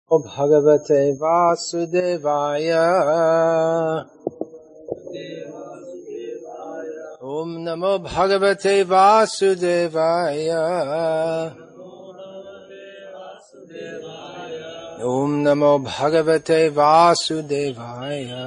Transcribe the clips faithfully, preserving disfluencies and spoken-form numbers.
Bhagavate Vasudevaya. Om Namo Bhagavate Vasudevaya. Om Namo Bhagavate Vasudevaya.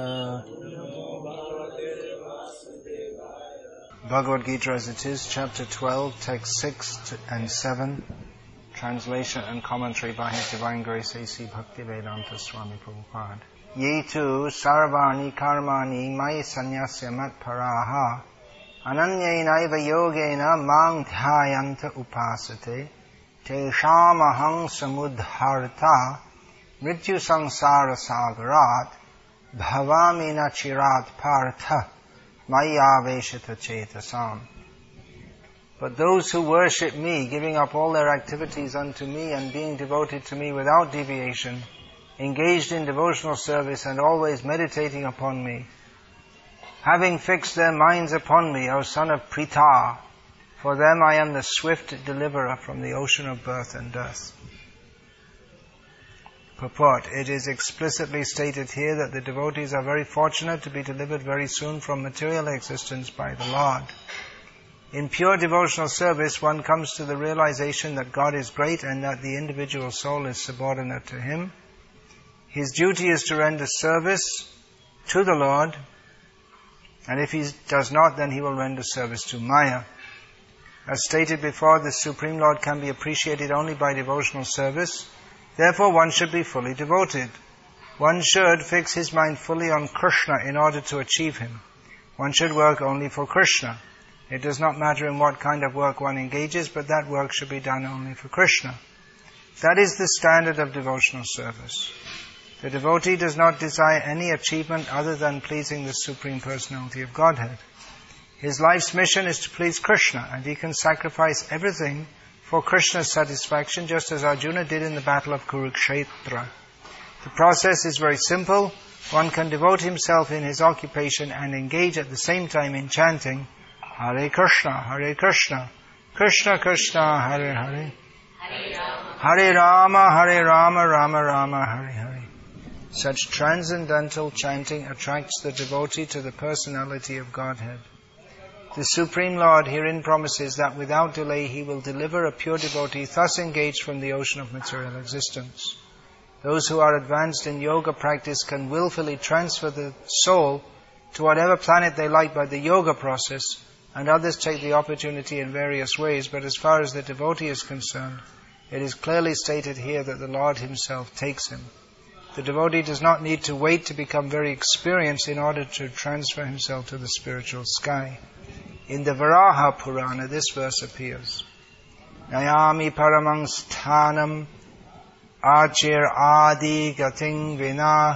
Bhagavad Gita as it is, chapter twelve, text six and seven. Translation and commentary by His Divine Grace A C Bhaktivedanta Swami Prabhupada. Yetu sarvani karmani mai sanyasya matparaha ananyainaiva yogena mang dhyayanta upasate teshamahang samudharta mrityu sangsara sagarat bhavami nachirat partha mayaveshita chetasam. But those who worship me, giving up all their activities unto me and being devoted to me without deviation, engaged in devotional service and always meditating upon me, having fixed their minds upon me, O son of Pritha, for them I am the swift deliverer from the ocean of birth and death. Purport. It is explicitly stated here that the devotees are very fortunate to be delivered very soon from material existence by the Lord. In pure devotional service, one comes to the realization that God is great and that the individual soul is subordinate to Him. His duty is to render service to the Lord, and if He does not, then He will render service to Maya. As stated before, the Supreme Lord can be appreciated only by devotional service. Therefore, one should be fully devoted. One should fix his mind fully on Krishna in order to achieve Him. One should work only for Krishna. It does not matter in what kind of work one engages, but that work should be done only for Krishna. That is the standard of devotional service. The devotee does not desire any achievement other than pleasing the Supreme Personality of Godhead. His life's mission is to please Krishna, and he can sacrifice everything for Krishna's satisfaction, just as Arjuna did in the battle of Kurukshetra. The process is very simple. One can devote himself in his occupation and engage at the same time in chanting Hare Krishna, Hare Krishna, Krishna Krishna, Hare Hare, Hare Rama, Hare Rama, Rama Rama, Hare Hare. Such transcendental chanting attracts the devotee to the personality of Godhead. The Supreme Lord herein promises that without delay He will deliver a pure devotee thus engaged from the ocean of material existence. Those who are advanced in yoga practice can willfully transfer the soul to whatever planet they like by the yoga process, and others take the opportunity in various ways, but as far as the devotee is concerned, it is clearly stated here that the Lord Himself takes him. The devotee does not need to wait to become very experienced in order to transfer himself to the spiritual sky. In the Varaha Purana, this verse appears. Nayami paramang sthanam achir adi gating vina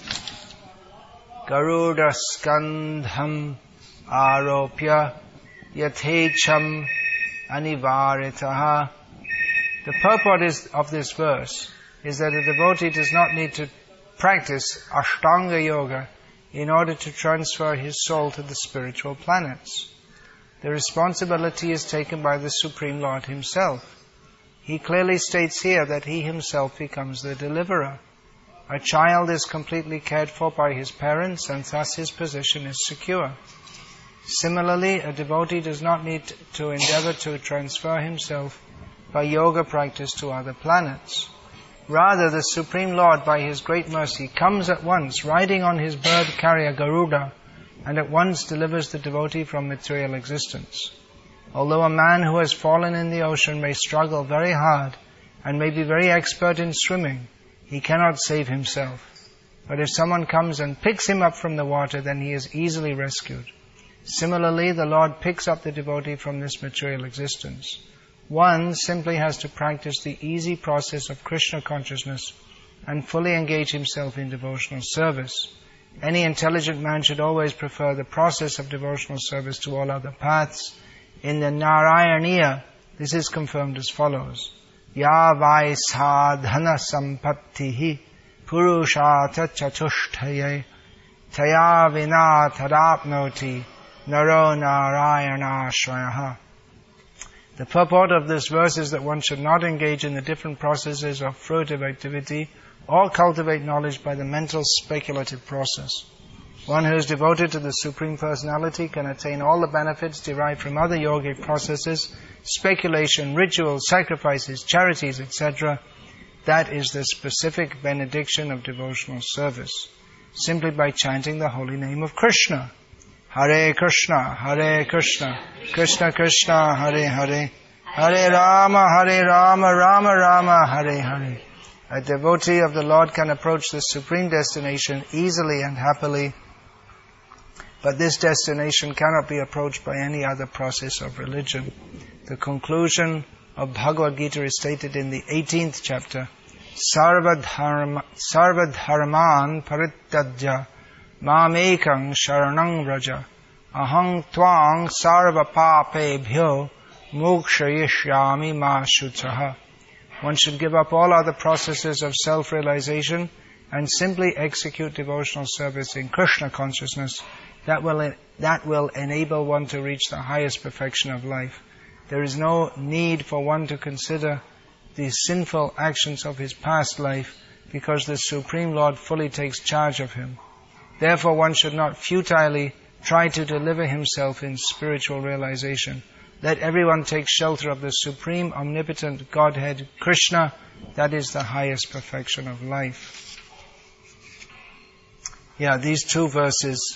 garuda skandham aropya yathecham anivaritaha. The purport is, of this verse is that a devotee does not need to practice Ashtanga Yoga in order to transfer his soul to the spiritual planets. The responsibility is taken by the Supreme Lord Himself. He clearly states here that He Himself becomes the deliverer. A child is completely cared for by his parents, and thus his position is secure. Similarly, a devotee does not need to endeavor to transfer himself by yoga practice to other planets. Rather, the Supreme Lord, by His great mercy, comes at once, riding on His bird carrier Garuda, and at once delivers the devotee from material existence. Although a man who has fallen in the ocean may struggle very hard and may be very expert in swimming, he cannot save himself. But if someone comes and picks him up from the water, then he is easily rescued. Similarly, the Lord picks up the devotee from this material existence. One simply has to practice the easy process of Krishna consciousness and fully engage himself in devotional service. Any intelligent man should always prefer the process of devotional service to all other paths. In the Narayaniya, this is confirmed as follows. Ya vai sadhana sampattihi purushata chatushtaye taya vina tadapnoti naro narayanashrayaha. The purport of this verse is that one should not engage in the different processes of fruitive activity or cultivate knowledge by the mental speculative process. One who is devoted to the Supreme Personality can attain all the benefits derived from other yogic processes, speculation, rituals, sacrifices, charities, et cetera. That is the specific benediction of devotional service, simply by chanting the holy name of Krishna. Hare Krishna, Hare Krishna, Krishna Krishna, Hare Hare, Hare Rama, Hare Rama, Rama Rama, Hare Hare. A devotee of the Lord can approach the supreme destination easily and happily, but this destination cannot be approached by any other process of religion. The conclusion of Bhagavad Gita is stated in the eighteenth chapter. Sarvadharma, Sarvadharman Parityajya Mamekang Sharanang Vraja Ahang Twang Sarvapapebhyo Mokshayishyami Ma Shutaha. One should give up all other processes of self-realization and simply execute devotional service in Krishna consciousness. That will, that will enable one to reach the highest perfection of life. There is no need for one to consider the sinful actions of his past life, because the Supreme Lord fully takes charge of him. Therefore, one should not futilely try to deliver himself in spiritual realization. Let everyone take shelter of the Supreme Omnipotent Godhead, Krishna. That is the highest perfection of life. Yeah, these two verses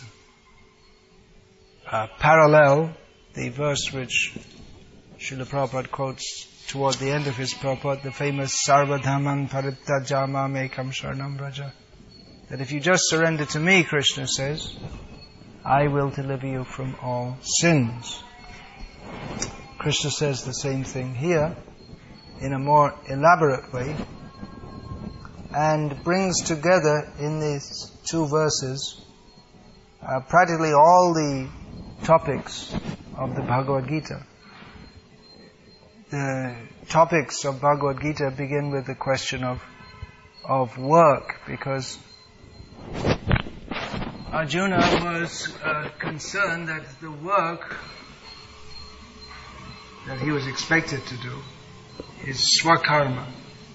uh, parallel the verse which Srila Prabhupada quotes toward the end of his purport, the famous Sarvadhaman Parityajya Mamekam Sharanam Vraja. That if you just surrender to me, Krishna says, I will deliver you from all sins. Krishna says the same thing here in a more elaborate way, and brings together in these two verses uh, practically all the topics of the Bhagavad Gita. The topics of Bhagavad Gita begin with the question of of work, because Arjuna was uh, concerned that the work that he was expected to do is swakarma.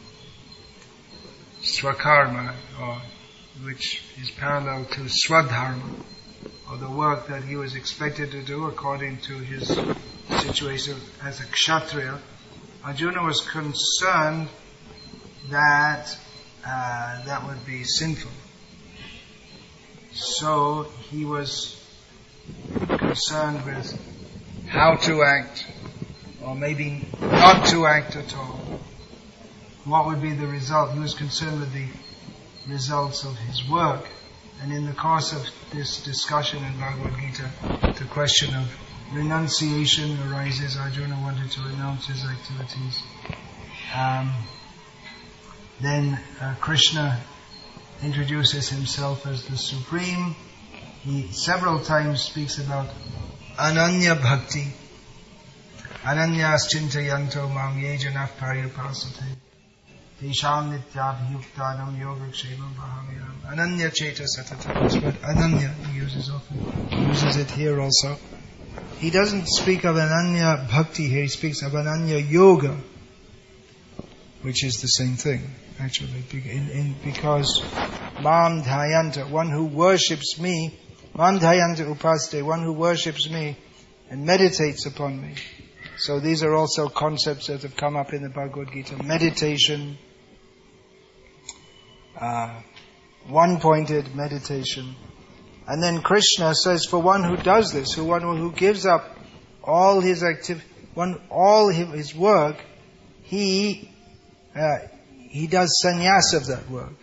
Swakarma, or which is parallel to swadharma, or the work that he was expected to do according to his situation as a kshatriya. Arjuna was concerned that uh, that would be sinful. So he was concerned with how to act, or maybe not to act at all. What would be the result? He was concerned with the results of his work. And in the course of this discussion in Bhagavad Gita, the question of renunciation arises. Arjuna wanted to renounce his activities. Um, then uh, Krishna introduces himself as the Supreme. He several times speaks about Ananya Bhakti. Ananyas chintayanto mam yejanaf pariyapasate. Tesham nityabhiyuktanam yogakshevam bahamyam. Ananya cheta satata. This word Ananya he uses often. He uses it here also. He doesn't speak of Ananya Bhakti here, he speaks of Ananya Yoga, which is the same thing, actually, in, in, because Mam Dhayanta, one who worships me, Mam Dhayanta Upaste, one who worships me and meditates upon me. So these are also concepts that have come up in the Bhagavad Gita. Meditation, uh, one-pointed meditation. And then Krishna says, for one who does this, who one who gives up all his activity, one all his work, he uh, he does sannyas of that work,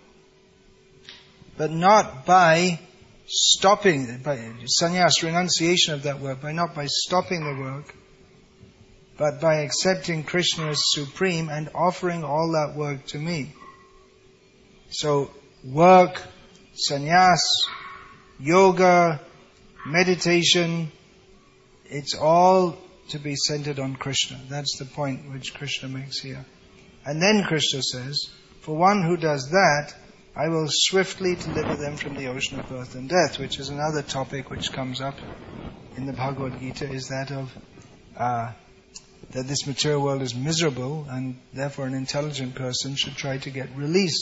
but not by stopping, by sannyas, renunciation of that work, by not by stopping the work, but by accepting Krishna as supreme and offering all that work to me. So work, sannyas, yoga, meditation, it's all to be centered on Krishna. That's the point which Krishna makes here. And then Krishna says, for one who does that, I will swiftly deliver them from the ocean of birth and death, which is another topic which comes up in the Bhagavad Gita, is that of uh, that this material world is miserable, and therefore an intelligent person should try to get released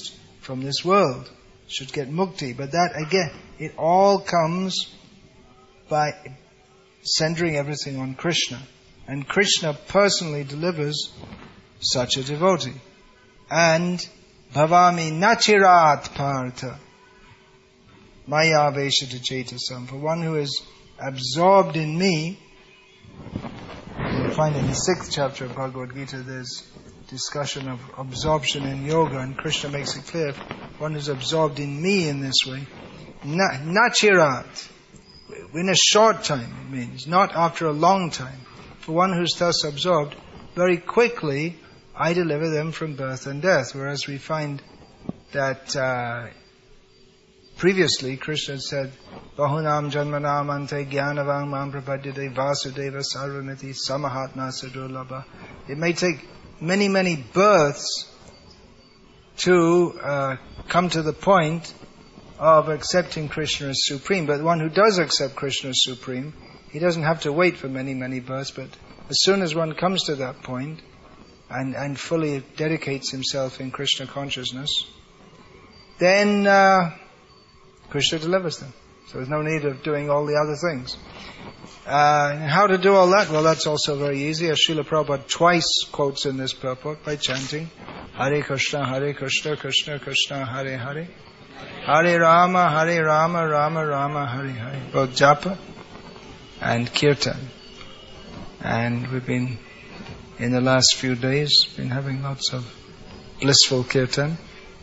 from this world, should get mukti. But that again, it all comes by centering everything on Krishna. And Krishna personally delivers such a devotee. And bhavami nachirat partha maya veshata chetasam. For one who is absorbed in me, you'll find in the sixth chapter of Bhagavad Gita there's discussion of absorption in yoga, and Krishna makes it clear, one who's absorbed in me in this way, na, nachirat, in a short time it means, not after a long time. For one who's thus absorbed, very quickly I deliver them from birth and death. Whereas we find that uh, previously Krishna said, Bahunam janmanam ante jnanavang mam prapadyate vasudeva sarvamiti samahatma sadurlabha. It may take many, many births to uh, come to the point of accepting Krishna as supreme. But one who does accept Krishna as supreme, he doesn't have to wait for many, many births, but as soon as one comes to that point and, and fully dedicates himself in Krishna consciousness, then uh, Krishna delivers them. So there's no need of doing all the other things. Uh, how to do all that? Well, that's also very easy. As Srila Prabhupada twice quotes in this purport by chanting Hare Krishna, Hare Krishna, Krishna Krishna, Hare Hare, Hare Rama, Hare Rama, Rama Rama, Hare Hare. Both japa and kirtan. And we've been, in the last few days, been having lots of blissful kirtan.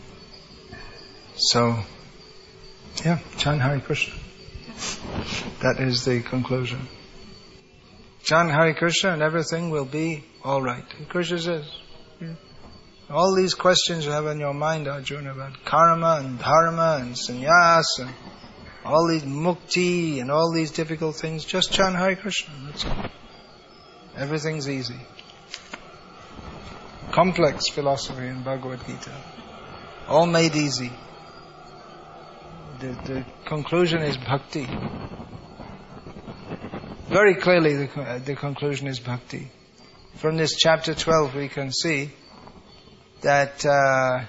So, yeah, chant Hare Krishna. That is the conclusion. Chant Hare Krishna and everything will be alright. Krishna says, yeah. All these questions you have in your mind, Arjuna, about karma and dharma and sannyas and all these mukti and all these difficult things, just chant Hare Krishna. That's all. Everything's easy. Complex philosophy in Bhagavad Gita. All made easy. The, the conclusion is bhakti. Very clearly the, the conclusion is bhakti. From this chapter twelve we can see that uh,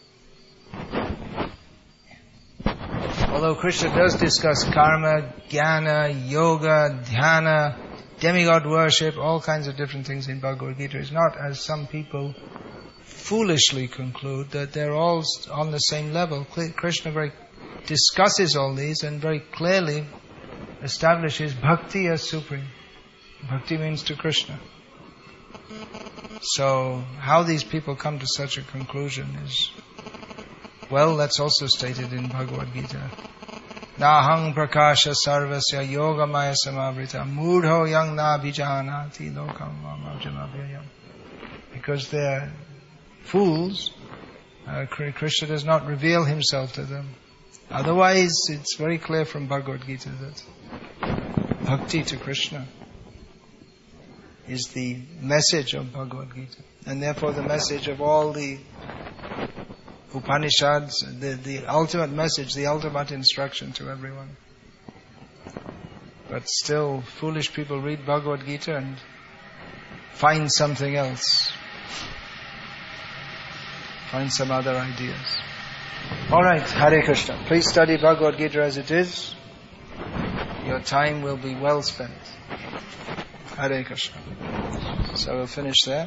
although Krishna does discuss karma, jnana, yoga, dhyana, demigod worship, all kinds of different things in Bhagavad Gita, it's not as some people foolishly conclude that they're all on the same level. Krishna very discusses all these and very clearly establishes bhakti as supreme. Bhakti means to Krishna. So, how these people come to such a conclusion is, well, that's also stated in Bhagavad Gita. Nahang prakasha sarvasya yoga maya samavrita mudho yang na vijahanati lokam mamajamabhyayam. Because they're fools, uh, Krishna does not reveal himself to them. Otherwise, it's very clear from Bhagavad Gita that bhakti to Krishna is the message of Bhagavad Gita. And therefore the message of all the Upanishads, the, the ultimate message, the ultimate instruction to everyone. But still, foolish people read Bhagavad Gita and find something else. Find some other ideas. Alright, Hare Krishna. Please study Bhagavad Gita as it is. Your time will be well spent. Hare Krishna. So we'll finish there.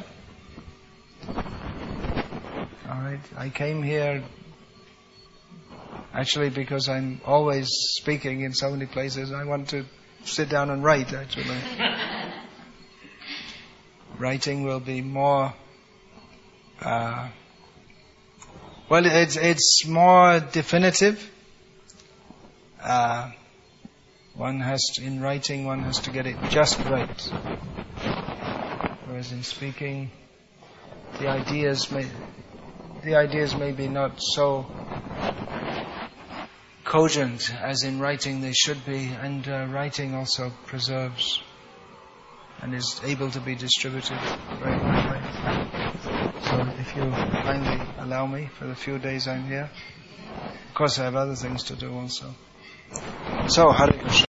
Alright, I came here actually because I'm always speaking in so many places. I want to sit down and write actually. Writing will be more uh, well, it's it's more definitive. Uh, one has to, in writing, one has to get it just right. Whereas in speaking, the ideas may the ideas may be not so cogent as in writing they should be, and uh, writing also preserves and is able to be distributed very quickly. So if you kindly allow me for the few days I'm here. Of course I have other things to do also. So, Hare Krishna.